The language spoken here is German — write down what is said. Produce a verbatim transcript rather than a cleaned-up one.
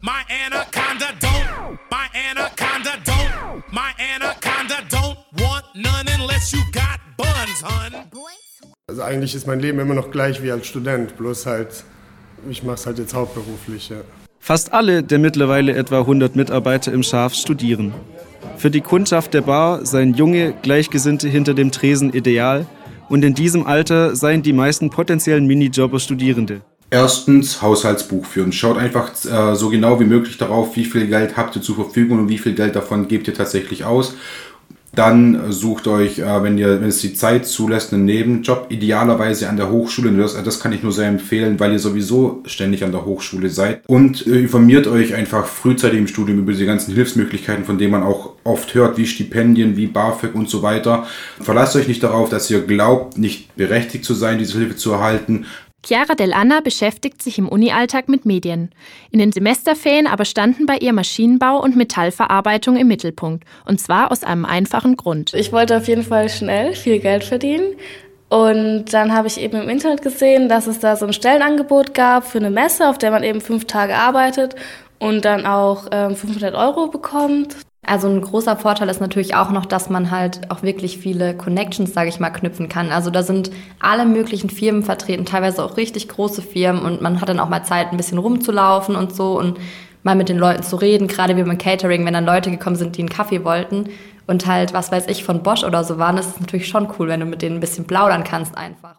My anaconda don't, my anaconda don't, my anaconda don't want none unless you got buns, hun. Also eigentlich ist mein Leben immer noch gleich wie als Student, bloß halt, ich mach's halt jetzt hauptberuflich, ja. Fast alle der mittlerweile etwa hundert Mitarbeiter im Schaf studieren. Für die Kundschaft der Bar seien junge, Gleichgesinnte hinter dem Tresen ideal und in diesem Alter seien die meisten potenziellen Minijobber Studierende. Erstens, Haushaltsbuch führen. Schaut einfach äh, so genau wie möglich darauf, wie viel Geld habt ihr zur Verfügung und wie viel Geld davon gebt ihr tatsächlich aus. Dann sucht euch, äh, wenn ihr, wenn es die Zeit zulässt, einen Nebenjob, idealerweise an der Hochschule. Das, das kann ich nur sehr empfehlen, weil ihr sowieso ständig an der Hochschule seid. Und äh, informiert euch einfach frühzeitig im Studium über die ganzen Hilfsmöglichkeiten, von denen man auch oft hört, wie Stipendien, wie BAföG und so weiter. Verlasst euch nicht darauf, dass ihr glaubt, nicht berechtigt zu sein, diese Hilfe zu erhalten. Chiara Dell'Anna beschäftigt sich im Uni-Alltag mit Medien. In den Semesterferien aber standen bei ihr Maschinenbau und Metallverarbeitung im Mittelpunkt. Und zwar aus einem einfachen Grund. Ich wollte auf jeden Fall schnell viel Geld verdienen. Und dann habe ich eben im Internet gesehen, dass es da so ein Stellenangebot gab für eine Messe, auf der man eben fünf Tage arbeitet und dann auch ähm, fünfhundert Euro bekommt. Also ein großer Vorteil ist natürlich auch noch, dass man halt auch wirklich viele Connections, sage ich mal, knüpfen kann. Also da sind alle möglichen Firmen vertreten, teilweise auch richtig große Firmen und man hat dann auch mal Zeit, ein bisschen rumzulaufen und so und mal mit den Leuten zu reden, gerade wie beim Catering, wenn dann Leute gekommen sind, die einen Kaffee wollten und halt, was weiß ich, von Bosch oder so waren, das ist natürlich schon cool, wenn du mit denen ein bisschen plaudern kannst einfach.